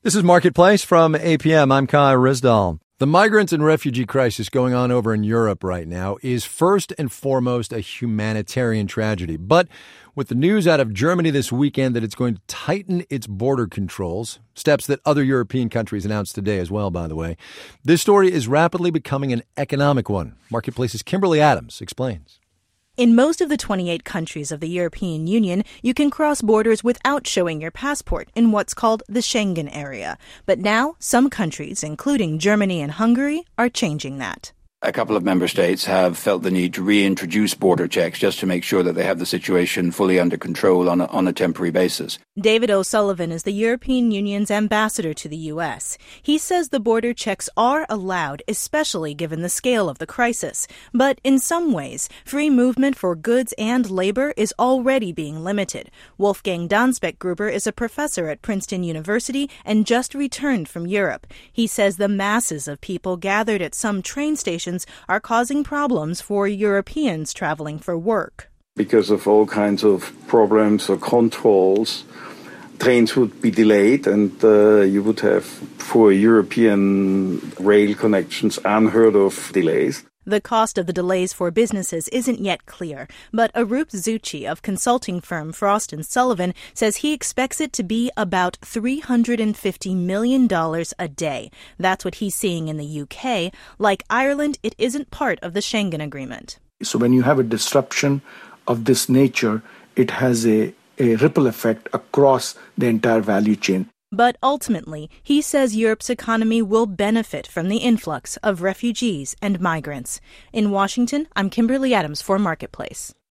This is Marketplace from APM. I'm Kai Rizdal. The migrant and refugee crisis going on over in Europe right now is first and foremost a humanitarian tragedy. But with the news out of Germany this weekend that it's going to tighten its border controls, steps that other European countries announced today as well, by the way, this story is rapidly becoming an economic one. Marketplace's Kimberly Adams explains. In most of the 28 countries of the European Union, you can cross borders without showing your passport in what's called the Schengen area. But now, some countries, including Germany and Hungary, are changing that. A couple of member states have felt the need to reintroduce border checks just to make sure that they have the situation fully under control on a temporary basis. David O'Sullivan is the European Union's ambassador to the U.S. He says the border checks are allowed, especially given the scale of the crisis. But in some ways, free movement for goods and labor is already being limited. Wolfgang Dansbeck-Gruber is a professor at Princeton University and just returned from Europe. He says the masses of people gathered at some train stations are causing problems for Europeans traveling for work. Because of all kinds of problems or controls, trains would be delayed and you would have, for European rail connections, unheard of delays. The cost of the delays for businesses isn't yet clear, but Arup Zucchi of consulting firm Frost & Sullivan says he expects it to be about $350 million a day. That's what he's seeing in the UK. Like Ireland, it isn't part of the Schengen Agreement. So when you have a disruption of this nature, it has a ripple effect across the entire value chain. But ultimately, he says Europe's economy will benefit from the influx of refugees and migrants. In Washington, I'm Kimberly Adams for Marketplace.